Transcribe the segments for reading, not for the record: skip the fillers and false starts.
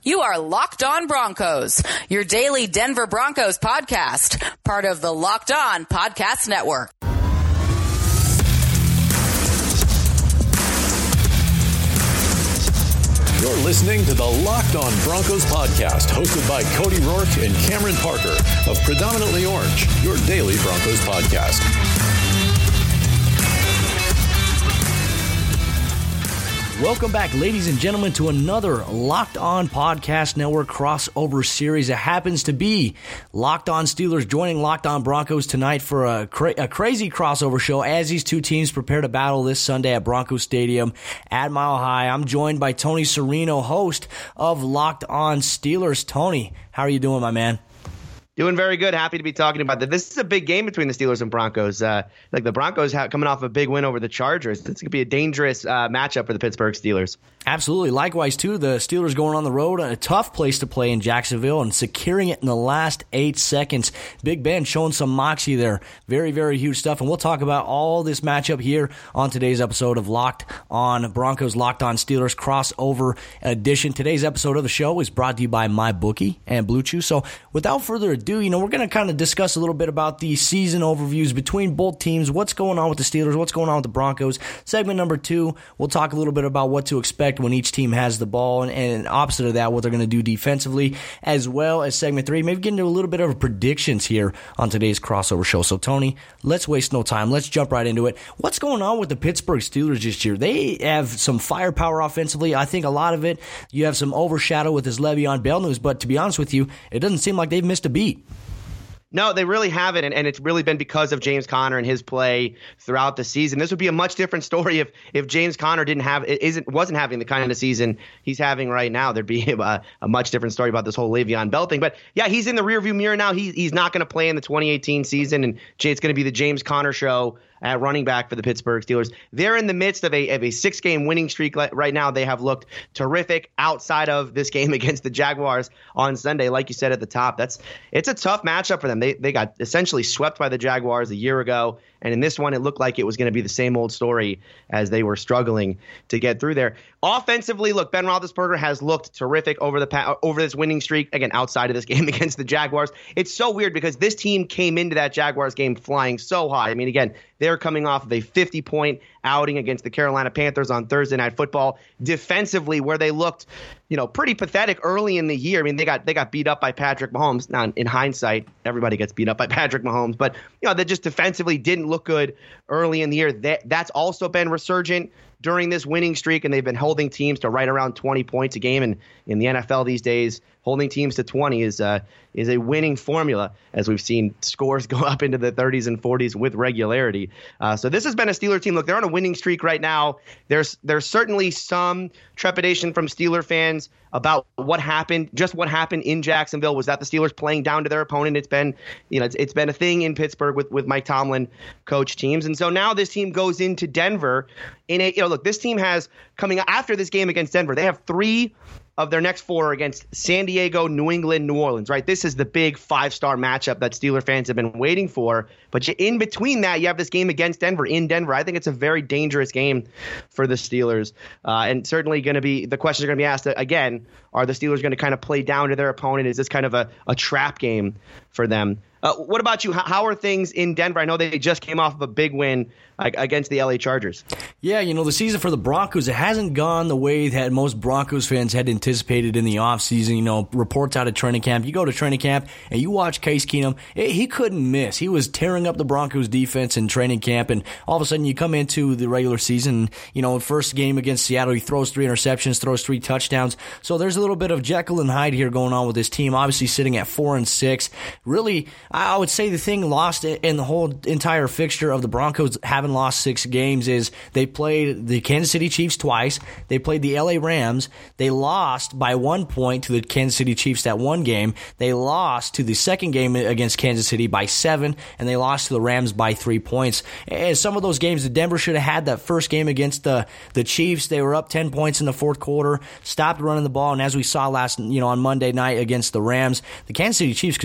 You are Locked On Broncos, your daily Denver Broncos podcast, part of the Locked On Podcast Network. You're listening to the Locked On Broncos podcast, hosted by Cody Rourke and Cameron Parker of Predominantly Orange, your daily Broncos podcast. Welcome back, ladies and gentlemen, to another Locked On Podcast Network crossover series. It happens to be Locked On Steelers joining Locked On Broncos tonight for a crazy crossover show as these two teams prepare to battle this Sunday at Broncos Stadium at Mile High. I'm joined by Tony Serino, host of Locked On Steelers. Tony, how are you doing, my man? Doing very good. Happy to be talking about that. This is a big game between the Steelers and Broncos. Like the Broncos coming off a big win over the Chargers. This could be a dangerous matchup for the Pittsburgh Steelers. Absolutely. Likewise, too, the Steelers going on the road, a tough place to play in Jacksonville and securing it in the last 8 seconds. Big Ben showing some moxie there. Very, very huge stuff. And we'll talk about all this matchup here on today's episode of Locked On Broncos, Locked On Steelers crossover edition. Today's episode of the show is brought to you by MyBookie and Blue Chew. So without further ado, we're going to kind of discuss a little bit about the season overviews between both teams, what's going on with the Steelers, what's going on with the Broncos. Segment number 2, we'll talk a little bit about what to expect when each team has the ball, and opposite of that, what they're going to do defensively, as well as segment 3, maybe get into a little bit of predictions here on today's crossover show. So, Tony, let's waste no time. Let's jump right into it. What's going on with the Pittsburgh Steelers this year? They have some firepower offensively. I think a lot of it, you have some overshadow with this Le'Veon Bell news, but to be honest with you, it doesn't seem like they've missed a beat. No, they really haven't, and it's really been because of James Conner and his play throughout the season. This would be a much different story if James Conner wasn't having the kind of season he's having right now. There'd be a much different story about this whole Le'Veon Bell thing. But yeah, he's in the rearview mirror now. He's not going to play in the 2018 season, and it's going to be the James Conner show at running back for the Pittsburgh Steelers. They're in the midst of a 6-game winning streak right now. They have looked terrific outside of this game against the Jaguars on Sunday. Like you said at the top, it's a tough matchup for them. They got essentially swept by the Jaguars a year ago, and in this one, it looked like it was going to be the same old story as they were struggling to get through there. Offensively, look, Ben Roethlisberger has looked terrific over this winning streak, again, outside of this game against the Jaguars. It's so weird because this team came into that Jaguars game flying so high. I mean, again, they're coming off of a 50-point outing against the Carolina Panthers on Thursday Night Football. Defensively, where they looked, pretty pathetic early in the year. I mean, they got beat up by Patrick Mahomes. Now, in hindsight, everybody gets beat up by Patrick Mahomes, but they just defensively didn't look good early in the year. That's also been resurgent during this winning streak, and they've been holding teams to right around 20 points a game. And in the NFL these days, holding teams to 20 is a winning formula, as we've seen scores go up into the 30s and 40s with regularity. So this has been a Steeler team. Look, they're on a winning streak right now. There's certainly some trepidation from Steeler fans about what happened in Jacksonville. Was that the Steelers playing down to their opponent? It's been, it's been a thing in Pittsburgh with Mike Tomlin coach teams. And so now this team goes into Denver look, this team has, coming after this game against Denver, they have 3 of their next 4 against San Diego, New England, New Orleans, right? This is the big 5-star matchup that Steeler fans have been waiting for. But in between that, you have this game against Denver in Denver. I think it's a very dangerous game for the Steelers. And certainly the questions are going to be asked again, are the Steelers going to kind of play down to their opponent? Is this kind of a trap game for them? What about you? How are things in Denver? I know they just came off of a big win against the LA Chargers. Yeah, the season for the Broncos, it hasn't gone the way that most Broncos fans had anticipated in the offseason. Reports out of training camp. You go to training camp and you watch Case Keenum. He couldn't miss. He was tearing up the Broncos defense in training camp, and all of a sudden you come into the regular season, first game against Seattle, he throws 3 interceptions, throws 3 touchdowns. So there's a little bit of Jekyll and Hyde here going on with this team, obviously sitting at 4-6. Really, I would say the thing lost in the whole entire fixture of the Broncos having lost 6 games is they played the Kansas City Chiefs twice. They played the LA Rams. They lost by 1 point to the Kansas City Chiefs that one game. They lost to the second game against Kansas City by 7, and they lost to the Rams by 3 points. And some of those games, the Denver should have had that first game against the Chiefs. They were up 10 points in the fourth quarter, stopped running the ball, and as we saw on Monday night against the Rams, the Kansas City Chiefs can score.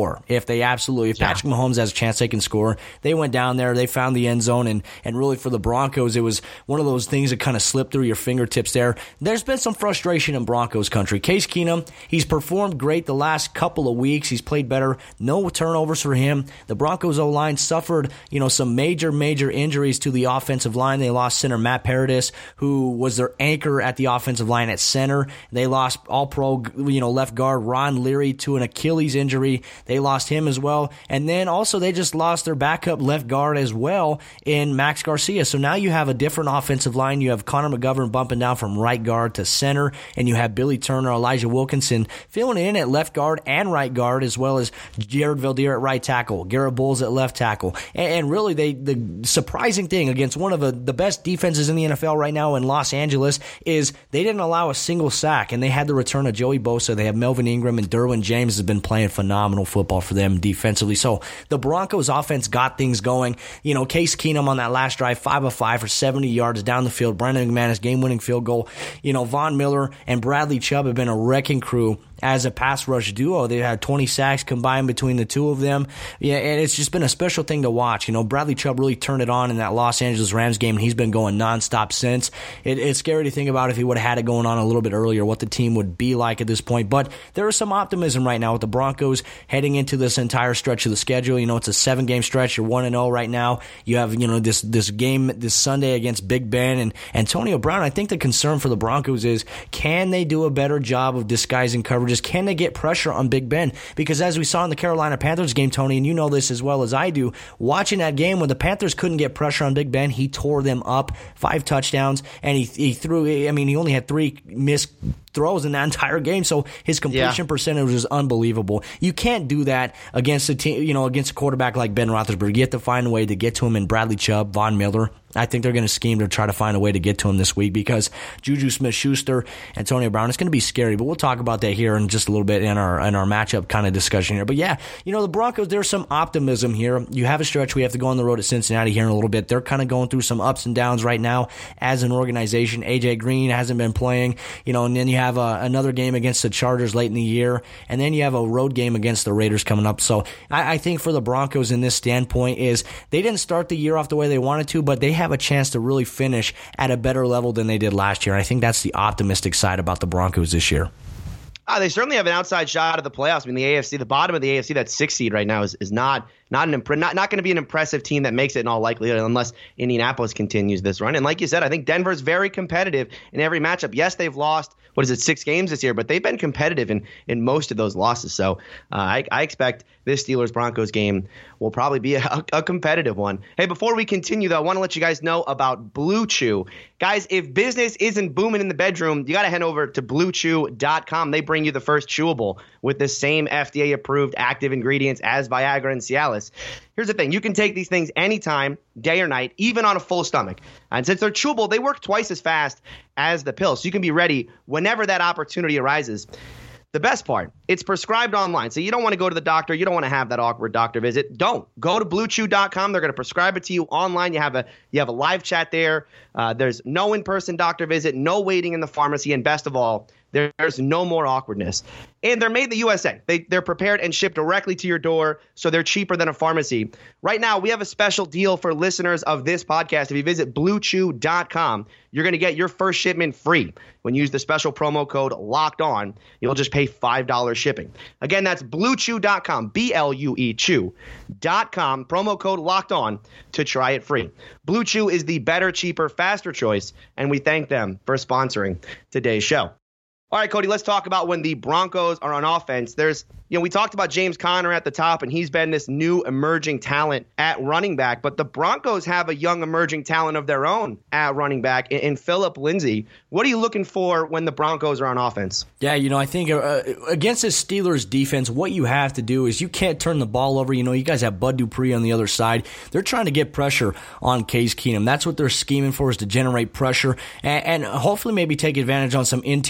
score. If Patrick Mahomes has a chance, they can score. They went down there, they found the end zone, and really for the Broncos, it was one of those things that kind of slipped through your fingertips there. There's been some frustration in Broncos country. Case Keenum, he's performed great the last couple of weeks. He's played better. No turnovers for him. The Broncos O-line suffered, some major injuries to the offensive line. They lost center Matt Paradis, who was their anchor at the offensive line at center. They lost all-pro, left guard Ron Leary to an Achilles injury. They lost him as well. And then also they just lost their backup left guard as well in Max Garcia. So now you have a different offensive line. You have Connor McGovern bumping down from right guard to center, and you have Billy Turner, Elijah Wilkinson filling in at left guard and right guard, as well as Jared Veldheer at right tackle, Garrett Bowles at left tackle. And really, the surprising thing against one of the best defenses in the NFL right now in Los Angeles is they didn't allow a single sack, and they had the return of Joey Bosa. They have Melvin Ingram, and Derwin James has been playing phenomenal football for them defensively. So the Broncos offense got things going. Case Keenum on that last drive, 5 of 5 for 70 yards down the field. Brandon McManus, game-winning field goal. Von Miller and Bradley Chubb have been a wrecking crew as a pass rush duo. They had 20 sacks combined between the two of them. Yeah, and it's just been a special thing to watch. Bradley Chubb really turned it on in that Los Angeles Rams game, and he's been going nonstop since. It's scary to think about if he would have had it going on a little bit earlier, what the team would be like at this point. But there is some optimism right now with the Broncos heading into this entire stretch of the schedule. It's a 7-game stretch. You're 1-0 right now. You have, this game this Sunday against Big Ben and Antonio Brown. I think the concern for the Broncos is, can they do a better job of disguising coverage? Can they get pressure on Big Ben? Because as we saw in the Carolina Panthers game, Tony, and you know this as well as I do, watching that game when the Panthers couldn't get pressure on Big Ben, he tore them up, 5 touchdowns, and he threw, he only had 3 missed throws in that entire game, so his completion percentage was unbelievable. You can't do that against a team, against a quarterback like Ben Roethlisberger. You have to find a way to get to him in Bradley Chubb, Von Miller. I think they're going to scheme to try to find a way to get to him this week because Juju Smith-Schuster, Antonio Brown, it's going to be scary, but we'll talk about that here in just a little bit in our matchup kind of discussion here. But yeah, the Broncos, there's some optimism here. You have a stretch. We have to go on the road at Cincinnati here in a little bit. They're kind of going through some ups and downs right now as an organization. AJ Green hasn't been playing, and then you have another game against the Chargers late in the year, and then you have a road game against the Raiders coming up. So I think for the Broncos in this standpoint is they didn't start the year off the way they wanted to, but they have a chance to really finish at a better level than they did last year. And I think that's the optimistic side about the Broncos this year. They certainly have an outside shot at the playoffs. The AFC, the bottom of the AFC, that 6th seed right now is not going to be an impressive team that makes it in all likelihood unless Indianapolis continues this run. And like you said, I think Denver's very competitive in every matchup. Yes, they've lost 6 games this year, but they've been competitive in most of those losses. So I expect this Steelers-Broncos game will probably be a competitive one. Hey, before we continue, though, I want to let you guys know about Blue Chew. Guys, if business isn't booming in the bedroom, you got to head over to BlueChew.com. They bring you the first chewable with the same FDA-approved active ingredients as Viagra and Cialis. Here's the thing. You can take these things anytime, day or night, even on a full stomach. And since they're chewable, they work twice as fast as the pill. So you can be ready whenever that opportunity arises. The best part, it's prescribed online. So you don't want to go to the doctor. You don't want to have that awkward doctor visit. Don't. Go to BlueChew.com. They're going to prescribe it to you online. You have a live chat there. There's no in-person doctor visit, no waiting in the pharmacy, and best of all, there's no more awkwardness. And they're made in the USA. They're prepared and shipped directly to your door, so they're cheaper than a pharmacy. Right now, we have a special deal for listeners of this podcast. If you visit BlueChew.com, you're going to get your first shipment free. When you use the special promo code LOCKEDON, you'll just pay $5 shipping. Again, that's BlueChew.com, BLUE Chew.com, promo code LOCKEDON to try it free. Blue Chew is the better, cheaper, faster choice, and we thank them for sponsoring today's show. All right, Cody, let's talk about when the Broncos are on offense. We talked about James Conner at the top, and he's been this new emerging talent at running back. But the Broncos have a young emerging talent of their own at running back in Phillip Lindsay. What are you looking for when the Broncos are on offense? Yeah, I think against the Steelers defense, what you have to do is you can't turn the ball over. You guys have Bud Dupree on the other side. They're trying to get pressure on Case Keenum. That's what they're scheming for, is to generate pressure and hopefully maybe take advantage on some interior blitz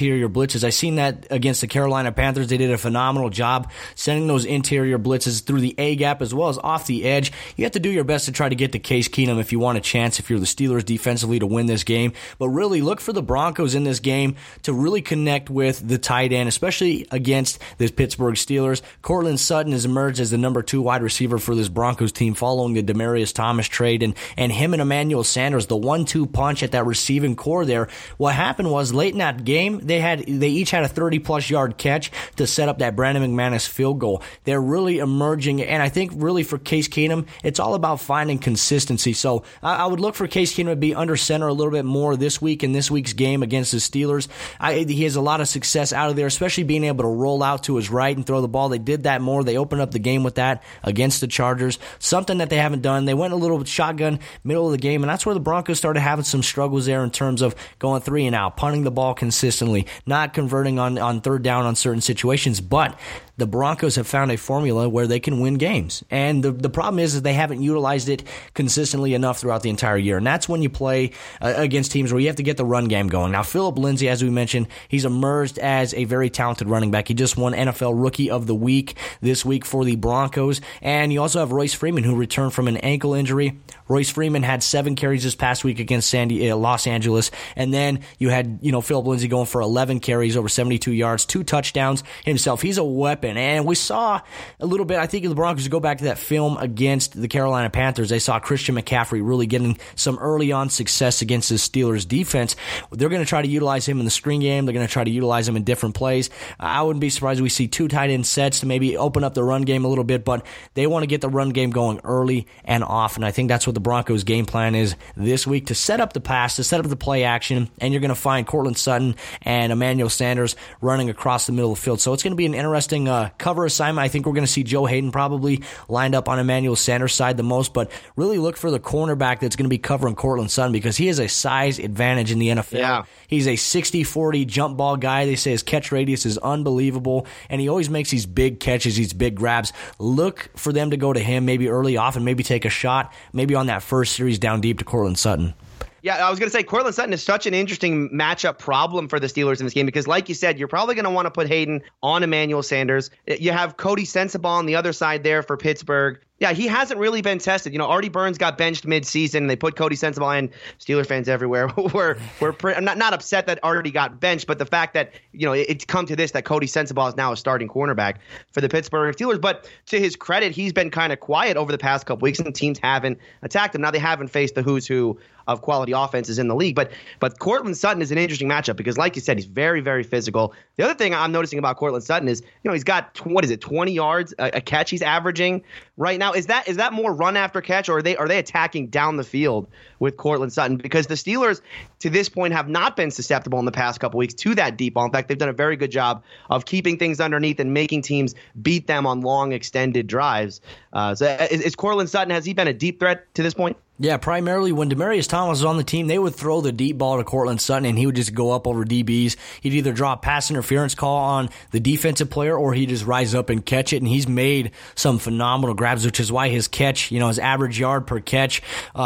blitzes. I seen that against the Carolina Panthers. They did a phenomenal job sending those interior blitzes through the A-gap as well as off the edge. You have to do your best to try to get to Case Keenum if you want a chance, if you're the Steelers defensively, to win this game. But really look for the Broncos in this game to really connect with the tight end, especially against this Pittsburgh Steelers. Courtland Sutton has emerged as the number 2 wide receiver for this Broncos team following the Demaryius Thomas trade, and him and Emmanuel Sanders, the 1-2 punch at that receiving core there. What happened was late in that game, they each had a 30-plus yard catch to set up that Brandon McManus field goal. They're really emerging, and I think really for Case Keenum, it's all about finding consistency. So I would look for Case Keenum to be under center a little bit more this week in this week's game against the Steelers. He has a lot of success out of there, especially being able to roll out to his right and throw the ball. They did that more. They opened up the game with that against the Chargers, something that they haven't done. They went a little shotgun middle of the game, and that's where the Broncos started having some struggles there in terms of going 3 and out, punting the ball consistently, not converting on third down on certain situations. But the Broncos have found a formula where they can win games. And the problem is they haven't utilized it consistently enough throughout the entire year. And that's when you play against teams where you have to get the run game going. Now, Phillip Lindsay, as we mentioned, he's emerged as a very talented running back. He just won NFL Rookie of the Week this week for the Broncos. And you also have Royce Freeman, who returned from an ankle injury. Royce Freeman had 7 carries this past week against Los Angeles. And then you had, Phillip Lindsay going for 11 carries, over 72 yards, 2 touchdowns himself. He's a weapon. And we saw a little bit, I think the Broncos go back to that film against the Carolina Panthers. They saw Christian McCaffrey really getting some early on success against the Steelers defense. They're going to try to utilize him in the screen game. They're going to try to utilize him in different plays. I wouldn't be surprised if we see 2 tight end sets to maybe open up the run game a little bit, but they want to get the run game going early and often. I think that's what the Broncos' game plan is this week, to set up the pass, to set up the play action, and you're going to find Courtland Sutton and Emmanuel Sanders running across the middle of the field. So it's going to be an interesting cover assignment. I think we're going to see Joe Hayden probably lined up on Emmanuel Sanders' side the most, but really look for the cornerback that's going to be covering Courtland Sutton, because he has a size advantage in the NFL. Yeah. He's a 60-40 jump ball guy. They say his catch radius is unbelievable, and he always makes these big catches, these big grabs. Look for them to go to him maybe early off and maybe take a shot, maybe on that first series down deep to Courtland Sutton. Yeah, I was going to say Courtland Sutton is such an interesting matchup problem for the Steelers in this game, because like you said, you're probably going to want to put Hayden on Emmanuel Sanders. You have Cody Sensabaugh on the other side there for Pittsburgh. Yeah, he hasn't really been tested. Artie Burns got benched mid-season, and they put Cody Sensabaugh in. Steeler fans everywhere were I'm not upset that Artie got benched, but the fact that it's come to this, that Cody Sensabaugh is now a starting cornerback for the Pittsburgh Steelers. But to his credit, he's been kind of quiet over the past couple weeks, and teams haven't attacked him. Now they haven't faced the who's who of quality offenses in the league, but Courtland Sutton is an interesting matchup because, like you said, he's very, very physical. The other thing I'm noticing about Courtland Sutton is he's got 20 yards a catch he's averaging right now. Is that more run after catch, or are they attacking down the field with Courtland Sutton? Because the Steelers to this point have not been susceptible in the past couple weeks to that deep ball. In fact, they've done a very good job of keeping things underneath and making teams beat them on long extended drives. So is Courtland Sutton, has he been a deep threat to this point? Yeah, primarily when Demaryius Thomas was on the team, they would throw the deep ball to Courtland Sutton, and he would just go up over DBs. He'd either draw a pass interference call on the defensive player, or he'd just rise up and catch it, and he's made some phenomenal grabs, which is why his catch, his average yard per catch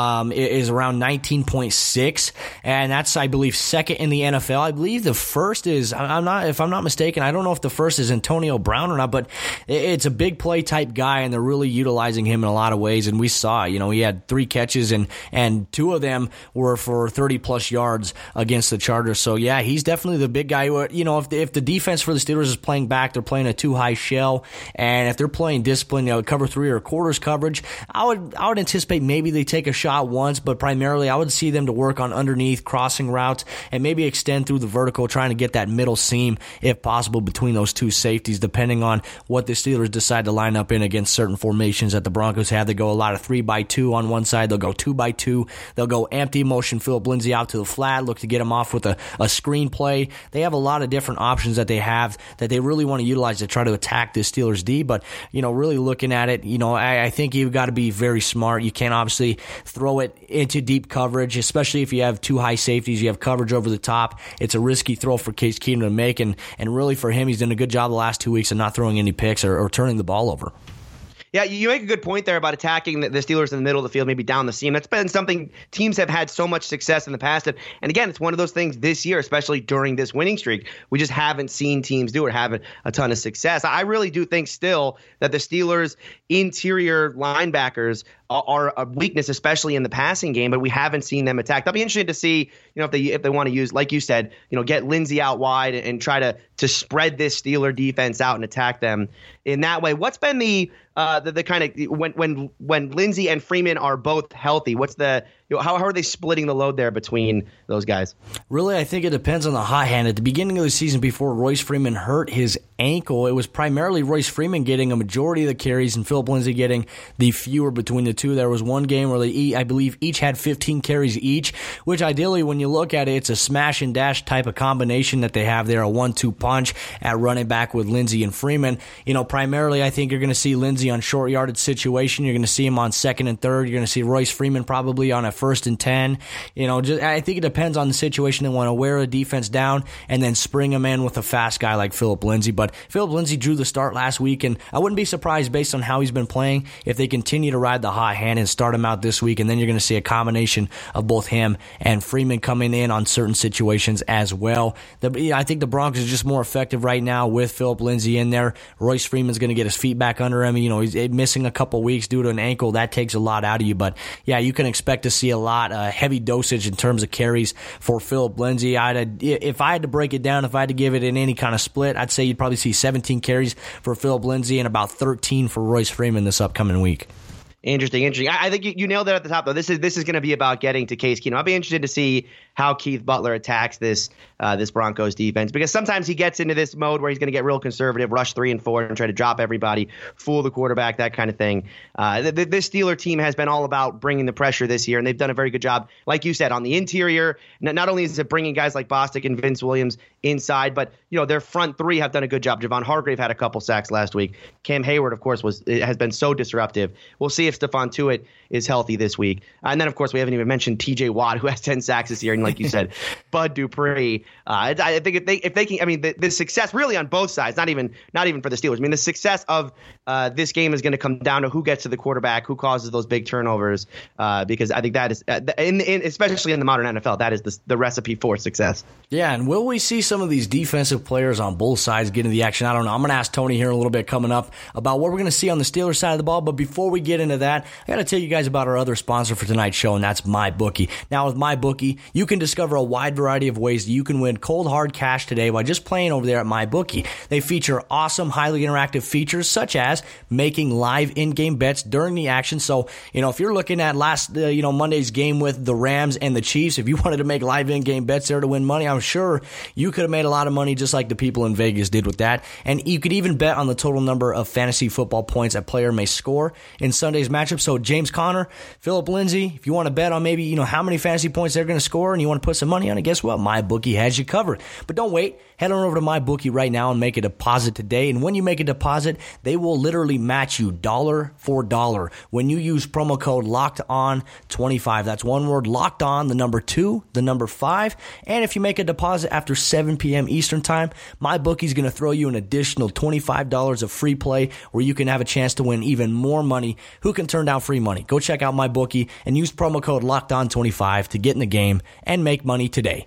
is around 19.6, and that's, I believe, second in the NFL. I believe the first is, if I'm not mistaken, I don't know if the first is Antonio Brown or not, but it's a big play type guy, and they're really utilizing him in a lot of ways, and we saw, he had 3 catches, and 2 of them were for 30-plus yards against the Chargers. So, yeah, he's definitely the big guy. If the defense for the Steelers is playing back, they're playing a too high shell, and if they're playing discipline, cover 3 or quarters coverage, I would anticipate maybe they take a shot once, but primarily I would see them to work on underneath crossing routes and maybe extend through the vertical, trying to get that middle seam, if possible, between those 2 safeties, depending on what the Steelers decide to line up in against certain formations that the Broncos have. They go a lot of 3-by-2 on one side. They'll go 2-by-2. They'll go empty motion Phillip Lindsay out to the flat, look to get him off with a screen play. They have a lot of different options that they have that they really want to utilize to try to attack this Steelers D. But, really looking at it, I think you've got to be very smart. You can't obviously throw it into deep coverage, especially if you have 2 high safeties. You have coverage over the top. It's a risky throw for Case Keenum to make, and really for him, he's done a good job the last 2 weeks of not throwing any picks or turning the ball over. Yeah, you make a good point there about attacking the Steelers in the middle of the field, maybe down the seam. That's been something teams have had so much success in the past. And again, it's one of those things this year, especially during this winning streak, we just haven't seen teams do or have a ton of success. I really do think still that the Steelers' interior linebackers are a weakness, especially in the passing game, but we haven't seen them attack. I'll be interested to see, if they want to use, like you said, get Lindsey out wide and try to spread this Steeler defense out and attack them in that way. What's been the kind of when Lindsey and Freeman are both healthy? What's how are they splitting the load there between those guys? Really, I think it depends on the hot hand. At the beginning of the season, before Royce Freeman hurt his ankle, it was primarily Royce Freeman getting a majority of the carries and Philip Lindsey getting the fewer between the two. There was one game where I believe each had 15 carries each, which ideally, when you look at it, it's a smash and dash type of combination that they have there, a 1-2 punch at running back with Lindsey and Freeman. Primarily, I think you're going to see Lindsey on short yardage situation. You're going to see him on 2nd and 3rd. You're going to see Royce Freeman probably on a 1st and 10. I think it depends on the situation. They want to wear a defense down and then spring him in with a fast guy like Philip Lindsey. But Philip Lindsey drew the start last week, and I wouldn't be surprised based on how he's been playing if they continue to ride the hot hand and start him out this week. And then you're going to see a combination of both him and Freeman coming in on certain situations as well. I think the Broncos are just more effective right now with Philip Lindsey in there. Royce Freeman's going to get his feet back under him. He's missing a couple weeks due to an ankle. That takes a lot out of you. But yeah, you can expect to see a lot heavy dosage in terms of carries for Philip Lindsey. If I had to break it down, if I had to give it in any kind of split, I'd say you'd probably see 17 carries for Philip Lindsey and about 13 for Royce Freeman this upcoming week. Interesting. I think you nailed it at the top, though. This is going to be about getting to Case Keenum. I'll be interested to see how Keith Butler attacks this Broncos defense, because sometimes he gets into this mode where he's going to get real conservative, rush 3 and 4, and try to drop everybody, fool the quarterback, that kind of thing. This Steeler team has been all about bringing the pressure this year, and they've done a very good job, like you said, on the interior. Not only is it bringing guys like Bostic and Vince Williams inside, but their front three have done a good job. Javon Hargrave had a couple sacks last week. Cam Hayward, of course, has been so disruptive. We'll see if Stephon Tuitt is healthy this week. And then, of course, we haven't even mentioned T.J. Watt, who has 10 sacks this year. And like you said, Bud Dupree. I think if they can, the success really on both sides, not even for the Steelers. The success of this game is going to come down to who gets to the quarterback, who causes those big turnovers, because I think that is, especially in the modern NFL, that is the recipe for success. Yeah, and will we see some of these defensive players on both sides get into the action? I don't know. I'm going to ask Tony here in a little bit coming up about what we're going to see on the Steelers side of the ball. But before we get into that, I got to tell you guys about our other sponsor for tonight's show, and that's MyBookie. Now, with MyBookie, you can discover a wide variety of ways that you can win cold, hard cash today by just playing over there at MyBookie. They feature awesome, highly interactive features such as making live in-game bets during the action. So, if you're looking at last, Monday's game with the Rams and the Chiefs, if you wanted to make live in-game bets there to win money, I'm sure you could have made a lot of money just like the people in Vegas did with that. And you could even bet on the total number of fantasy football points a player may score in Sunday's matchup. So James Conner, Philip Lindsey, if you want to bet on maybe, how many fantasy points they're going to score and you want to put some money on it, guess what? MyBookie has you covered. But don't wait. Head on over to MyBookie right now and make a deposit today. And when you make a deposit, they will literally match you dollar for dollar when you use promo code LOCKEDON25. That's one word, locked on, the number 2, the number 5. And if you make a deposit after 7 p.m. Eastern time, MyBookie is going to throw you an additional $25 of free play where you can have a chance to win even more money. Who can turn down free money? Go check out MyBookie and use promo code LOCKEDON25 to get in the game and make money today.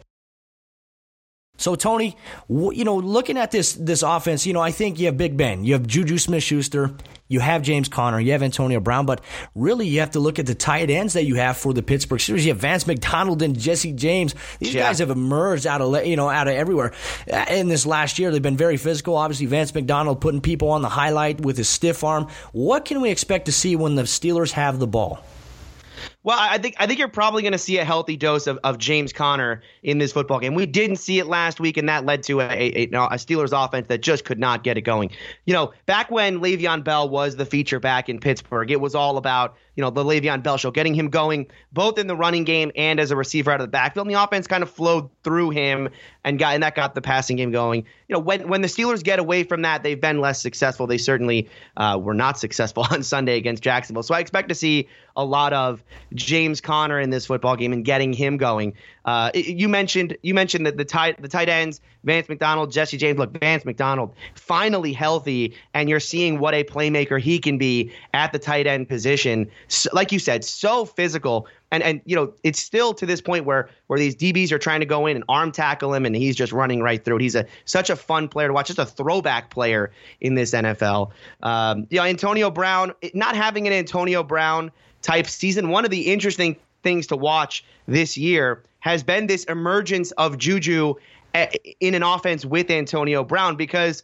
So, Tony, looking at this offense, I think you have Big Ben, you have Juju Smith-Schuster, you have James Conner, you have Antonio Brown, but really you have to look at the tight ends that you have for the Pittsburgh Steelers. You have Vance McDonald and Jesse James. These guys have emerged out of everywhere in this last year. They've been very physical. Obviously, Vance McDonald putting people on the highlight with his stiff arm. What can we expect to see when the Steelers have the ball? Well, I think you're probably going to see a healthy dose of James Conner in this football game. We didn't see it last week, and that led to a Steelers offense that just could not get it going. Back when Le'Veon Bell was the feature back in Pittsburgh, it was all about the Le'Veon Bell show, getting him going both in the running game and as a receiver out of the backfield. And the offense kind of flowed through him and that got the passing game going. When the Steelers get away from that, they've been less successful. They certainly were not successful on Sunday against Jacksonville. So I expect to see a lot of James Conner in this football game and getting him going. You mentioned that the tight ends, Vance McDonald, Jesse James. Look, Vance McDonald finally healthy, and you're seeing what a playmaker he can be at the tight end position. So, like you said, so physical. And it's still to this point where these DBs are trying to go in and arm tackle him, and he's just running right through it. He's such a fun player to watch, just a throwback player in this NFL. Antonio Brown, not having an Antonio Brown type season, one of the interesting things to watch this year has been this emergence of Juju in an offense with Antonio Brown, because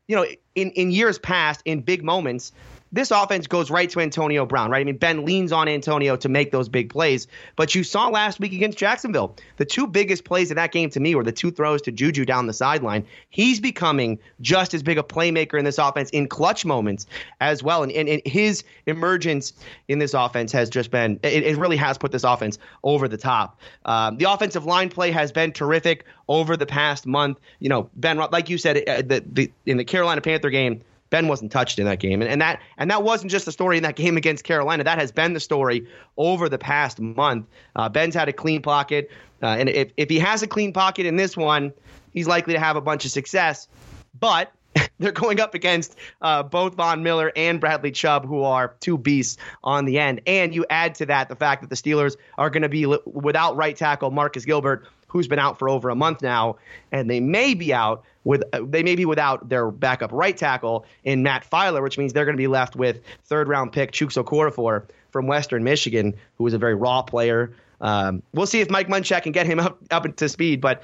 in years past, in big moments, this offense goes right to Antonio Brown, right? I mean, Ben leans on Antonio to make those big plays. But you saw last week against Jacksonville, the two biggest plays in that game to me were the two throws to Juju down the sideline. He's becoming just as big a playmaker in this offense in clutch moments as well. And his emergence in this offense has just been, it really has put this offense over the top. The offensive line play has been terrific over the past month. Ben, like you said, in the Carolina Panther game, Ben wasn't touched in that game. And that wasn't just the story in that game against Carolina. That has been the story over the past month. Ben's had a clean pocket. And if he has a clean pocket in this one, he's likely to have a bunch of success. But they're going up against both Von Miller and Bradley Chubb, who are two beasts on the end. And you add to that the fact that the Steelers are going to be without right tackle Marcus Gilbert, who's been out for over a month now, and they may be without their backup right tackle in Matt Filer, which means they're going to be left with third-round pick Chuks Okorafor from Western Michigan, who is a very raw player. We'll see if Mike Munchak can get him up to speed, but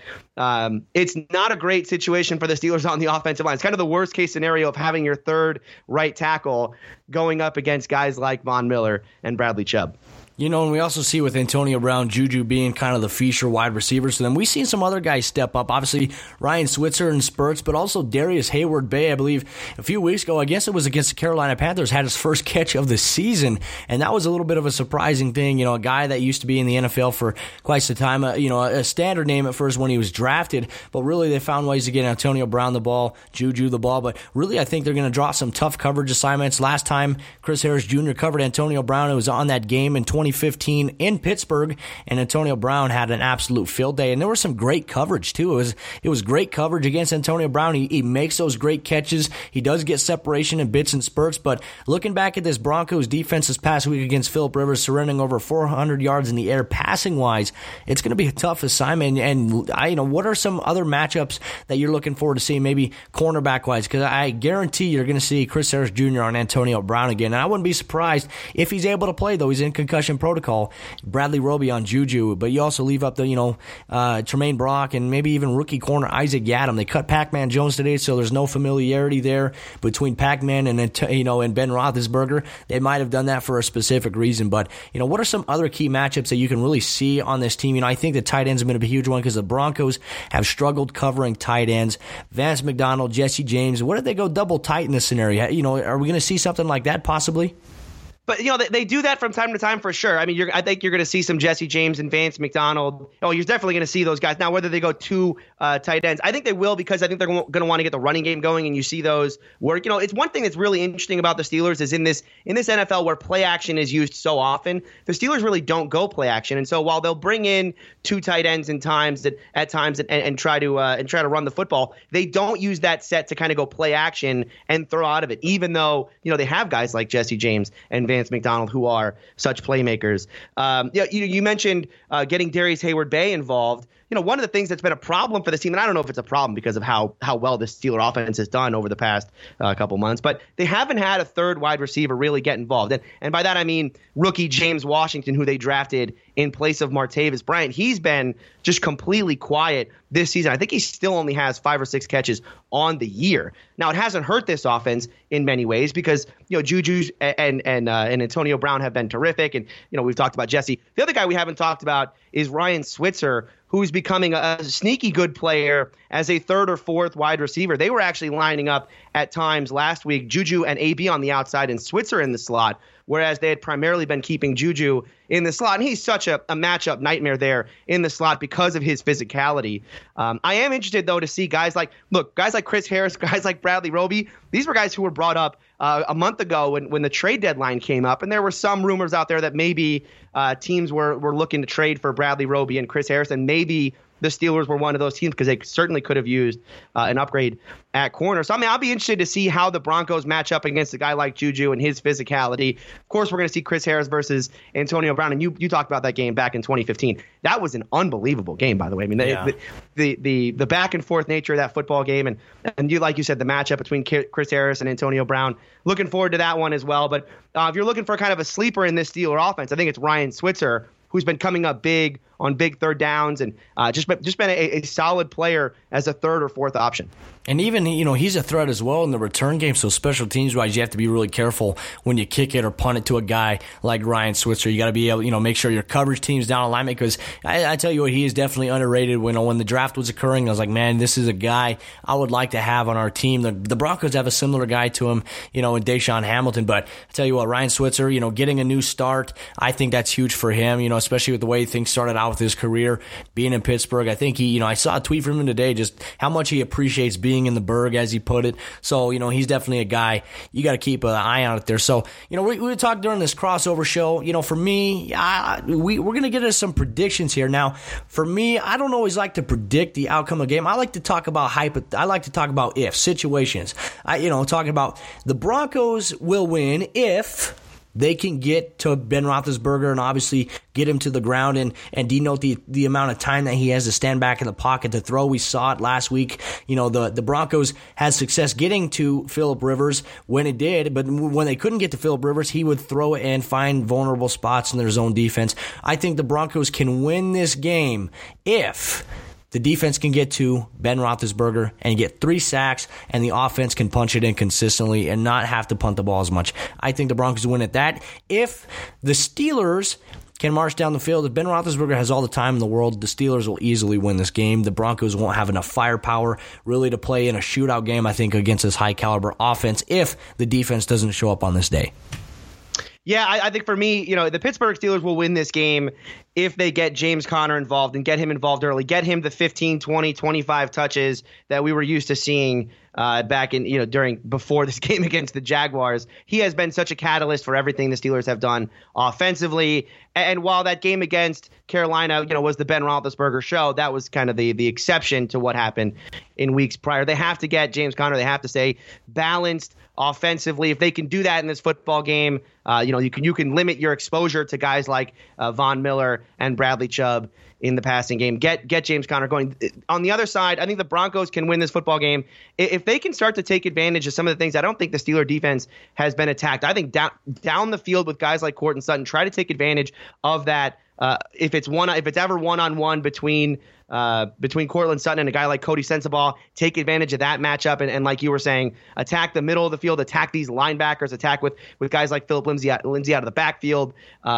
it's not a great situation for the Steelers on the offensive line. It's kind of the worst case scenario of having your third right tackle going up against guys like Von Miller and Bradley Chubb. And we also see with Antonio Brown, Juju being kind of the feature wide receivers to them. We've seen some other guys step up. Obviously, Ryan Switzer in spurts, but also Darius Hayward-Bay, I believe, a few weeks ago, I guess it was against the Carolina Panthers, had his first catch of the season, and that was a little bit of a surprising thing. A guy that used to be in the NFL for quite some time, a standard name at first when he was drafted, but really they found ways to get Antonio Brown the ball, Juju the ball, but really I think they're going to draw some tough coverage assignments. Last time Chris Harris Jr. covered Antonio Brown, it was on that game in 2015 in Pittsburgh, and Antonio Brown had an absolute field day, and there was some great coverage too. It was great coverage against Antonio Brown. He makes those great catches. He does get separation in bits and spurts, but looking back at this Broncos defense this past week against Phillip Rivers, surrendering over 400 yards in the air passing wise, it's going to be a tough assignment. And what are some other matchups that you're looking forward to seeing, maybe cornerback wise? Because I guarantee you're going to see Chris Harris Jr. on Antonio Brown again, and I wouldn't be surprised if he's able to play, though he's in concussion protocol. Bradley Roby on Juju, but you also leave up the Tremaine Brock and maybe even rookie corner Isaac Yiadom. They cut Pac-Man Jones today, so there's no familiarity there between Pac-Man and and Ben Roethlisberger. They might have done that for a specific reason, but what are some other key matchups that you can really see on this team? I think the tight ends are going to be a huge one because the Broncos have struggled covering tight ends. Vance McDonald, Jesse James. What if they go double tight in this scenario? Are we going to see something like that possibly? But, they do that from time to time for sure. I mean, I think you're going to see some Jesse James and Vance McDonald. Oh, you're definitely going to see those guys. Now, whether they go two tight ends, I think they will, because I think they're going to want to get the running game going, and you see those work. It's one thing that's really interesting about the Steelers is in this NFL where play action is used so often, the Steelers really don't go play action. And so while they'll bring in two tight ends at times and try to run the football, they don't use that set to kind of go play action and throw out of it, even though, they have guys like Jesse James and Vance McDonald who are such playmakers. You mentioned getting Darius Hayward-Bay involved. One of the things that's been a problem for this team, and I don't know if it's a problem because of how well the Steeler offense has done over the past couple months, but they haven't had a third wide receiver really get involved. And by that I mean rookie James Washington, who they drafted in place of Martavis Bryant. He's been just completely quiet this season. I think he still only has 5 or 6 catches on the year. Now, it hasn't hurt this offense in many ways because, Juju and Antonio Brown have been terrific. And, we've talked about Jesse. The other guy we haven't talked about is Ryan Switzer, who's becoming a sneaky good player as a third or fourth wide receiver. They were actually lining up at times last week, Juju and AB on the outside and Switzer in the slot, whereas they had primarily been keeping Juju in the slot. And he's such a matchup nightmare there in the slot because of his physicality. I am interested, though, to see guys like Chris Harris, guys like Bradley Roby. These were guys who were brought up a month ago when the trade deadline came up, and there were some rumors out there that maybe teams were looking to trade for Bradley Roby and Chris Harris, and maybe the Steelers were one of those teams because they certainly could have used an upgrade at corner. So, I mean, I'll be interested to see how the Broncos match up against a guy like Juju and his physicality. Of course, we're going to see Chris Harris versus Antonio Brown, and you talked about that game back in 2015. That was an unbelievable game, by the way. I mean, the back and forth nature of that football game, and you, like you said, the matchup between Chris Harris and Antonio Brown. Looking forward to that one as well. But if you're looking for kind of a sleeper in this Steeler offense, I think it's Ryan Switzer, who's been coming up big on big third downs and just been a solid player as a third or fourth option. And even, he's a threat as well in the return game. So special teams wise, you have to be really careful when you kick it or punt it to a guy like Ryan Switzer. You got to be able, make sure your coverage team's down alignment, because I tell you what, he is definitely underrated. When the draft was occurring, I was like, man, this is a guy I would like to have on our team. The Broncos have a similar guy to him, in DaeSean Hamilton. But I tell you what, Ryan Switzer, getting a new start, I think that's huge for him, especially with the way things started out with his career being in Pittsburgh. I think I saw a tweet from him today just how much he appreciates being in the Burgh, as he put it. So, he's definitely a guy you got to keep an eye on it there. So, we talked during this crossover show, for me, we're going to get into some predictions here. Now, for me, I don't always like to predict the outcome of the game. I like to talk about I like to talk about if situations. Talking about the Broncos will win if they can get to Ben Roethlisberger and obviously get him to the ground and denote the amount of time that he has to stand back in the pocket to throw. We saw it last week. The Broncos had success getting to Phillip Rivers when it did, but when they couldn't get to Phillip Rivers, he would throw it and find vulnerable spots in their zone defense. I think the Broncos can win this game if the defense can get to Ben Roethlisberger and get 3 sacks, and the offense can punch it in consistently and not have to punt the ball as much. I think the Broncos win at that. If the Steelers can march down the field, if Ben Roethlisberger has all the time in the world, the Steelers will easily win this game. The Broncos won't have enough firepower really to play in a shootout game, I think, against this high-caliber offense if the defense doesn't show up on this day. Yeah, I think for me, the Pittsburgh Steelers will win this game if they get James Conner involved and get him involved early, get him the 15, 20, 25 touches that we were used to seeing back in, before this game against the Jaguars. He has been such a catalyst for everything the Steelers have done offensively. And while that game against Carolina, was the Ben Roethlisberger show, that was kind of the exception to what happened in weeks prior. They have to get James Conner. They have to stay balanced offensively. If they can do that in this football game, you can limit your exposure to guys like Von Miller and Bradley Chubb in the passing game. Get James Conner going. On the other side, I think the Broncos can win this football game if they can start to take advantage of some of the things. I don't think the Steeler defense has been attacked. I think down the field with guys like Courtland Sutton, try to take advantage of that. If it's ever one-on-one between Courtland Sutton and a guy like Cody Sensabaugh, take advantage of that matchup and like you were saying, attack the middle of the field, attack these linebackers, attack with guys like Philip Lindsay out of the backfield.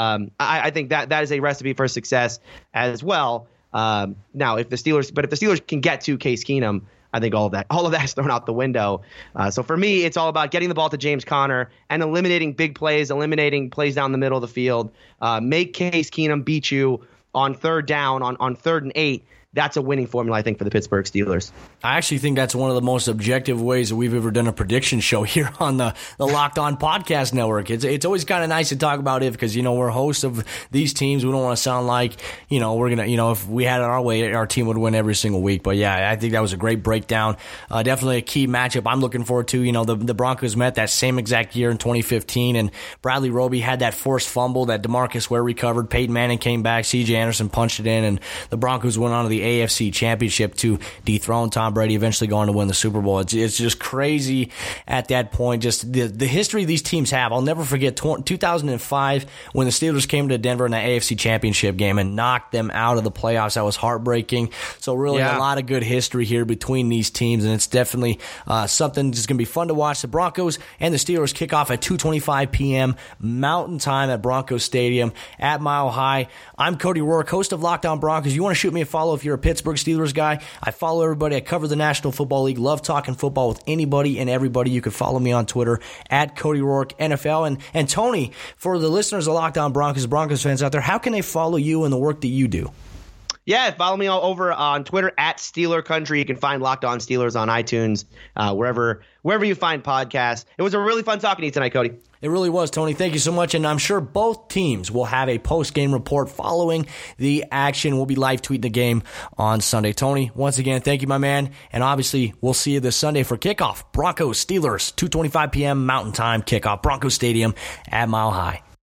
I think that is a recipe for success as well. Now, if the Steelers can get to Case Keenum, I think all of that is thrown out the window. So for me, it's all about getting the ball to James Conner and eliminating big plays, eliminating plays down the middle of the field. Make Case Keenum beat you on third down, on 3rd and 8. That's a winning formula, I think, for the Pittsburgh Steelers. I actually think that's one of the most objective ways that we've ever done a prediction show here on the Locked On Podcast Network. It's always kind of nice to talk about it because, we're hosts of these teams. We don't want to sound like, we're going to, if we had it our way, our team would win every single week. But, yeah, I think that was a great breakdown. Definitely a key matchup I'm looking forward to. The Broncos met that same exact year in 2015, and Bradley Roby had that forced fumble that DeMarcus Ware recovered. Peyton Manning came back. C.J. Anderson punched it in, and the Broncos went on to the AFC Championship to dethrone Tom Brady, eventually going to win the Super Bowl. It's just crazy at that point, just the history these teams have. I'll never forget 2005 when the Steelers came to Denver in the AFC Championship game and knocked them out of the playoffs. That was heartbreaking. So really a lot of good history here between these teams, and it's definitely something that's going to be fun to watch. The Broncos and the Steelers kick off at 2:25 p.m. Mountain Time at Broncos Stadium at Mile High. I'm Cody Rourke, host of Locked On Broncos. You want to shoot me a follow if you're a Pittsburgh Steelers guy. I follow everybody. I cover the National Football League. Love talking football with anybody and everybody. You can follow me on Twitter at Cody Rourke NFL. And Tony, for the listeners of Locked On Broncos fans out there, how can they follow you and the work that you do? Yeah, follow me all over on Twitter at Steeler Country. You can find Locked On Steelers on iTunes, wherever you find podcasts. It was a really fun talking to you tonight, Cody. It really was, Tony. Thank you so much. And I'm sure both teams will have a post-game report following the action. We'll be live tweeting the game on Sunday. Tony, once again, thank you, my man. And obviously, we'll see you this Sunday for kickoff. Broncos, Steelers, 2:25 p.m. Mountain Time kickoff. Broncos Stadium at Mile High.